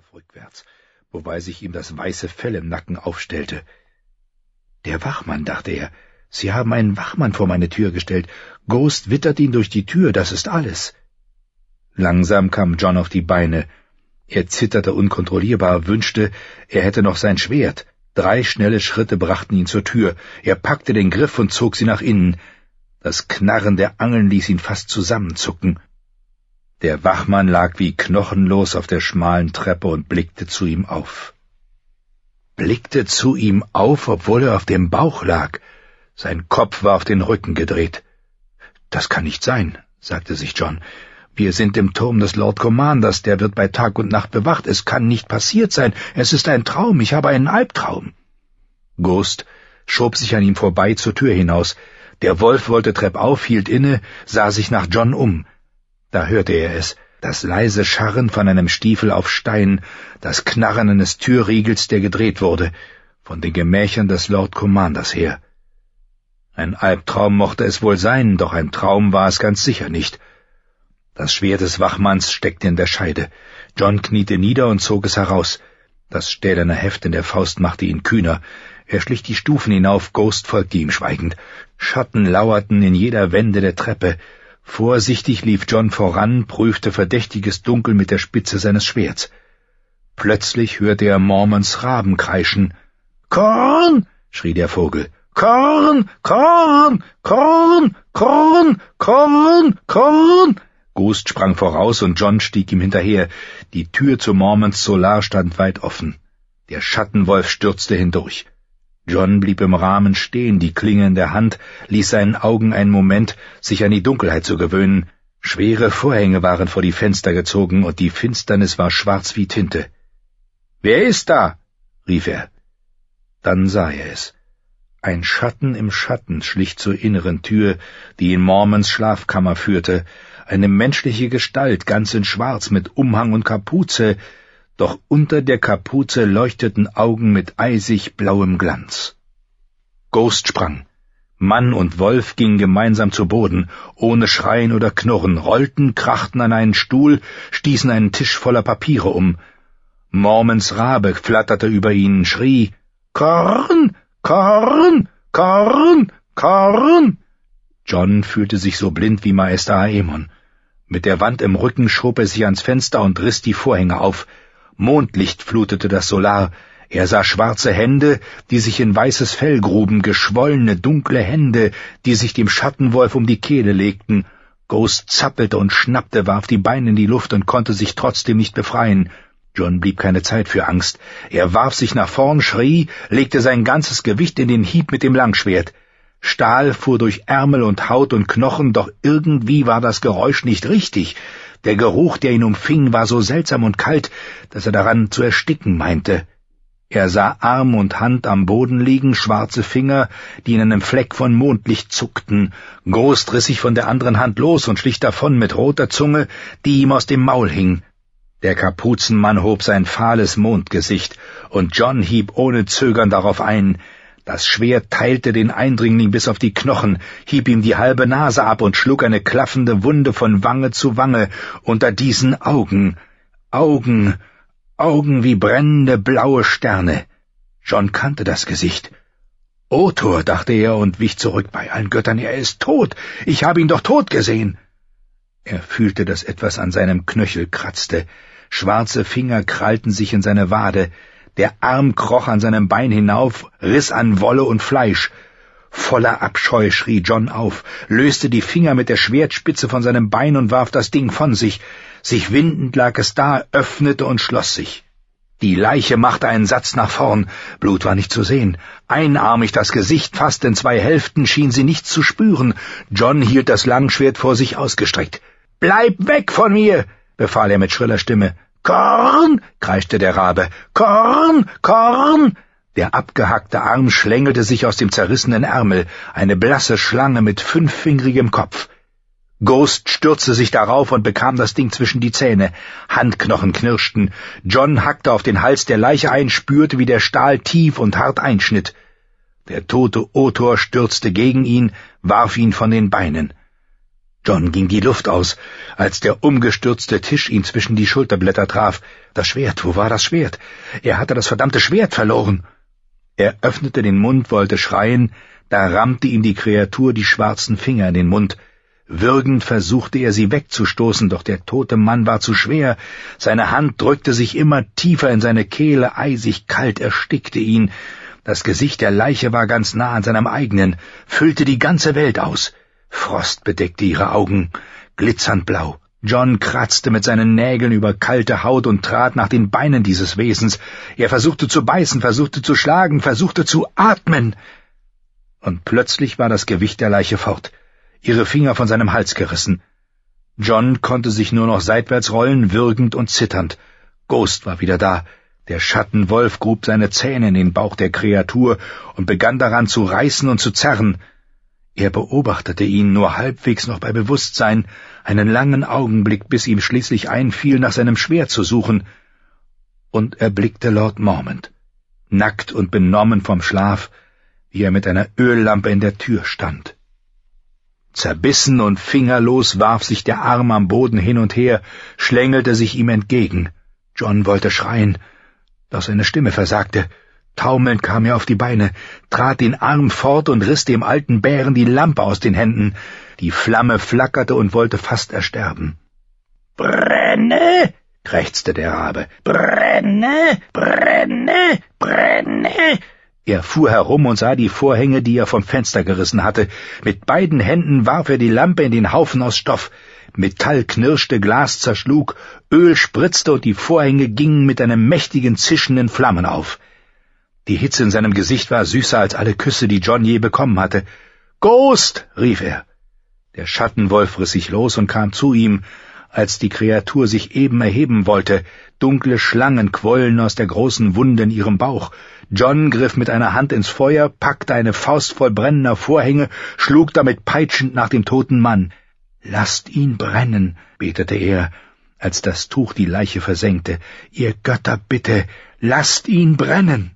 half rückwärts, wobei sich ihm das weiße Fell im Nacken aufstellte. »Der Wachmann«, dachte er, »Sie haben einen Wachmann vor meine Tür gestellt. Ghost wittert ihn durch die Tür, das ist alles.« Langsam kam John auf die Beine. Er zitterte unkontrollierbar, wünschte, er hätte noch sein Schwert. 3 schnelle Schritte brachten ihn zur Tür. Er packte den Griff und zog sie nach innen. Das Knarren der Angeln ließ ihn fast zusammenzucken. Der Wachmann lag wie knochenlos auf der schmalen Treppe und blickte zu ihm auf. Blickte zu ihm auf, obwohl er auf dem Bauch lag. Sein Kopf war auf den Rücken gedreht. »Das kann nicht sein«, sagte sich John. »Wir sind im Turm des Lord Commanders, der wird bei Tag und Nacht bewacht. Es kann nicht passiert sein. Es ist ein Traum. Ich habe einen Albtraum.« Ghost schob sich an ihm vorbei zur Tür hinaus. Der Wolf wollte treppauf, hielt inne, sah sich nach John um. Da hörte er es, das leise Scharren von einem Stiefel auf Stein, das Knarren eines Türriegels, der gedreht wurde, von den Gemächern des Lord Commanders her. Ein Albtraum mochte es wohl sein, doch ein Traum war es ganz sicher nicht. Das Schwert des Wachmanns steckte in der Scheide. John kniete nieder und zog es heraus. Das stählerne Heft in der Faust machte ihn kühner. Er schlich die Stufen hinauf, Ghost folgte ihm schweigend. Schatten lauerten in jeder Wende der Treppe. Vorsichtig lief John voran, prüfte verdächtiges Dunkel mit der Spitze seines Schwerts. Plötzlich hörte er Mormons Raben kreischen. »Korn!« schrie der Vogel. »Korn! Korn! Korn! Korn! Korn! Korn!« Ghost sprang voraus und John stieg ihm hinterher. Die Tür zu Mormons Solar stand weit offen. Der Schattenwolf stürzte hindurch. John blieb im Rahmen stehen, die Klinge in der Hand, ließ seinen Augen einen Moment, sich an die Dunkelheit zu gewöhnen. Schwere Vorhänge waren vor die Fenster gezogen und die Finsternis war schwarz wie Tinte. »Wer ist da?« rief er. Dann sah er es. Ein Schatten im Schatten schlich zur inneren Tür, die in Mormons Schlafkammer führte, eine menschliche Gestalt, ganz in Schwarz, mit Umhang und Kapuze, doch unter der Kapuze leuchteten Augen mit eisig blauem Glanz. Ghost sprang. Mann und Wolf gingen gemeinsam zu Boden, ohne Schreien oder Knurren, rollten, krachten an einen Stuhl, stießen einen Tisch voller Papiere um. Mormons Rabe flatterte über ihnen, schrie, »Korn! Korn! Korn! Korn!« John fühlte sich so blind wie Meister Aemon. Mit der Wand im Rücken schob er sich ans Fenster und riss die Vorhänge auf. Mondlicht flutete das Solar. Er sah schwarze Hände, die sich in weißes Fell gruben, geschwollene, dunkle Hände, die sich dem Schattenwolf um die Kehle legten. Ghost zappelte und schnappte, warf die Beine in die Luft und konnte sich trotzdem nicht befreien. John blieb keine Zeit für Angst. Er warf sich nach vorn, schrie, legte sein ganzes Gewicht in den Hieb mit dem Langschwert. Stahl fuhr durch Ärmel und Haut und Knochen, doch irgendwie war das Geräusch nicht richtig. Der Geruch, der ihn umfing, war so seltsam und kalt, dass er daran zu ersticken meinte. Er sah Arm und Hand am Boden liegen, schwarze Finger, die in einem Fleck von Mondlicht zuckten. Ghost riss sich von der anderen Hand los und schlich davon mit roter Zunge, die ihm aus dem Maul hing. Der Kapuzenmann hob sein fahles Mondgesicht, und John hieb ohne Zögern darauf ein. Das Schwert teilte den Eindringling bis auf die Knochen, hieb ihm die halbe Nase ab und schlug eine klaffende Wunde von Wange zu Wange unter diesen Augen. Augen wie brennende blaue Sterne. John kannte das Gesicht. »Otor«, dachte er und wich zurück. »Bei allen Göttern, er ist tot! Ich habe ihn doch tot gesehen!« Er fühlte, dass etwas an seinem Knöchel kratzte. Schwarze Finger krallten sich in seine Wade. Der Arm kroch an seinem Bein hinauf, riss an Wolle und Fleisch. Voller Abscheu schrie John auf, löste die Finger mit der Schwertspitze von seinem Bein und warf das Ding von sich. Sich windend lag es da, öffnete und schloss sich. Die Leiche machte einen Satz nach vorn. Blut war nicht zu sehen. Einarmig, das Gesicht fast in 2 Hälften, schien sie nichts zu spüren. John hielt das Langschwert vor sich ausgestreckt. »Bleib weg von mir«, befahl er mit schriller Stimme. »Korn«, kreischte der Rabe. »Korn, Korn!« Der abgehackte Arm schlängelte sich aus dem zerrissenen Ärmel, eine blasse Schlange mit 5-fingerigem Kopf. Ghost stürzte sich darauf und bekam das Ding zwischen die Zähne. Handknochen knirschten. John hackte auf den Hals der Leiche ein, spürte, wie der Stahl tief und hart einschnitt. Der tote Otor stürzte gegen ihn, warf ihn von den Beinen. John ging die Luft aus, als der umgestürzte Tisch ihn zwischen die Schulterblätter traf. Das Schwert, wo war das Schwert? Er hatte das verdammte Schwert verloren. Er öffnete den Mund, wollte schreien, da rammte ihm die Kreatur die schwarzen Finger in den Mund. Würgend versuchte er, sie wegzustoßen, doch der tote Mann war zu schwer. Seine Hand drückte sich immer tiefer in seine Kehle, eisig kalt erstickte ihn. Das Gesicht der Leiche war ganz nah an seinem eigenen, füllte die ganze Welt aus. Frost bedeckte ihre Augen, glitzernd blau. John kratzte mit seinen Nägeln über kalte Haut und trat nach den Beinen dieses Wesens. Er versuchte zu beißen, versuchte zu schlagen, versuchte zu atmen. Und plötzlich war das Gewicht der Leiche fort, ihre Finger von seinem Hals gerissen. John konnte sich nur noch seitwärts rollen, würgend und zitternd. Ghost war wieder da. Der Schattenwolf grub seine Zähne in den Bauch der Kreatur und begann daran zu reißen und zu zerren. Er beobachtete ihn nur halbwegs noch bei Bewusstsein, einen langen Augenblick, bis ihm schließlich einfiel, nach seinem Schwert zu suchen, und erblickte Lord Mormont, nackt und benommen vom Schlaf, wie er mit einer Öllampe in der Tür stand. Zerbissen und fingerlos warf sich der Arm am Boden hin und her, schlängelte sich ihm entgegen. John wollte schreien, doch seine Stimme versagte. Taumelnd kam er auf die Beine, trat den Arm fort und riss dem alten Bären die Lampe aus den Händen. Die Flamme flackerte und wollte fast ersterben. »Brenne!« krächzte der Rabe. »Brenne! Brenne! Brenne!« Er fuhr herum und sah die Vorhänge, die er vom Fenster gerissen hatte. Mit beiden Händen warf er die Lampe in den Haufen aus Stoff. Metall knirschte, Glas zerschlug, Öl spritzte und die Vorhänge gingen mit einem mächtigen Zischen in Flammen auf. Die Hitze in seinem Gesicht war süßer als alle Küsse, die John je bekommen hatte. »Ghost!« rief er. Der Schattenwolf riss sich los und kam zu ihm, als die Kreatur sich eben erheben wollte. Dunkle Schlangen quollen aus der großen Wunde in ihrem Bauch. John griff mit einer Hand ins Feuer, packte eine Faust voll brennender Vorhänge, schlug damit peitschend nach dem toten Mann. »Lasst ihn brennen«, betete er, als das Tuch die Leiche versenkte. »Ihr Götter, bitte, lasst ihn brennen!«